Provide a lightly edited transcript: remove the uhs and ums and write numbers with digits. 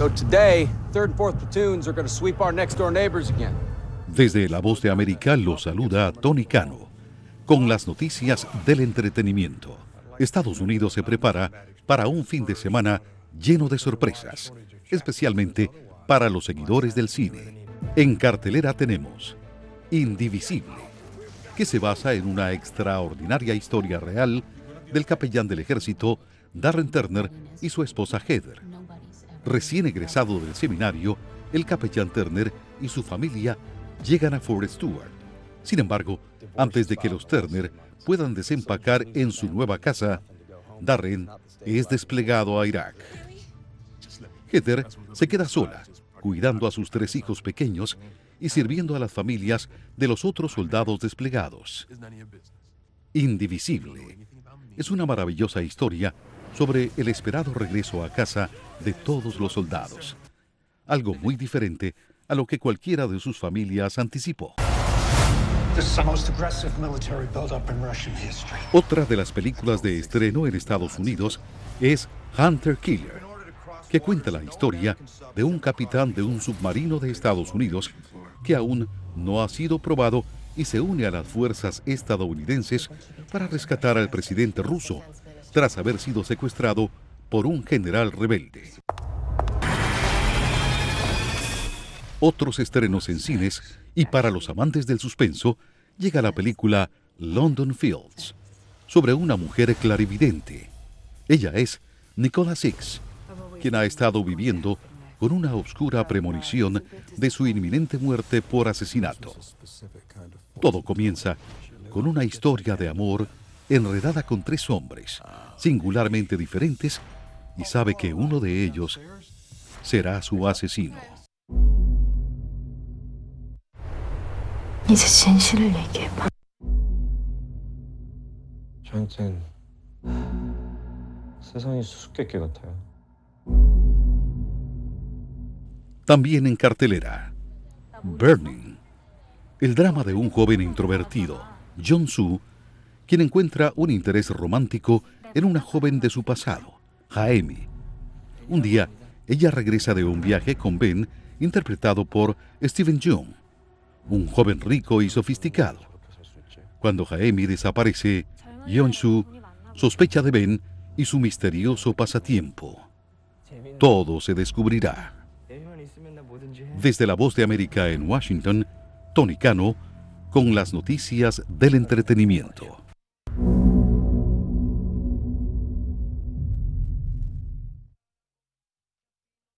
So today, 3rd and 4th platoons are going to sweep our next door neighbors again. Desde La Voz de América los saluda Tony Cano con las noticias del entretenimiento. Estados Unidos se prepara para un fin de semana lleno de sorpresas, especialmente para los seguidores del cine. En cartelera tenemos Indivisible, que se basa en una extraordinaria historia real del capellán del ejército Darren Turner y su esposa Heather. Recién egresado del seminario, el capellán Turner y su familia llegan a Fort Stewart. Sin embargo, antes de que los Turner puedan desempacar en su nueva casa, Darren es desplegado a Irak. Heather se queda sola, cuidando a sus 3 hijos pequeños y sirviendo a las familias de los otros soldados desplegados. Indivisible es una maravillosa historia sobre el esperado regreso a casa de todos los soldados. Algo muy diferente a lo que cualquiera de sus familias anticipó. Otra de las películas de estreno en Estados Unidos es Hunter Killer, que cuenta la historia de un capitán de un submarino de Estados Unidos que aún no ha sido probado y se une a las fuerzas estadounidenses para rescatar al presidente ruso tras haber sido secuestrado por un general rebelde. Otros estrenos en cines y para los amantes del suspenso llega la película London Fields, sobre una mujer clarividente. Ella es Nicola Six, quien ha estado viviendo con una oscura premonición de su inminente muerte por asesinato. Todo comienza con una historia de amor enredada con 3 hombres, singularmente diferentes, y sabe que uno de ellos será su asesino. 이제 진실을 얘기해봐. 저한텐 세상이 수수께끼 같아요. También en cartelera, Burning, el drama de un joven introvertido, Jong-soo, quien encuentra un interés romántico en una joven de su pasado, Jaemi. Un día, ella regresa de un viaje con Ben, interpretado por Steven Yeun, un joven rico y sofisticado. Cuando Jaemi desaparece, Yeon-soo sospecha de Ben y su misterioso pasatiempo. Todo se descubrirá. Desde La Voz de América en Washington, Tony Cano con las noticias del entretenimiento.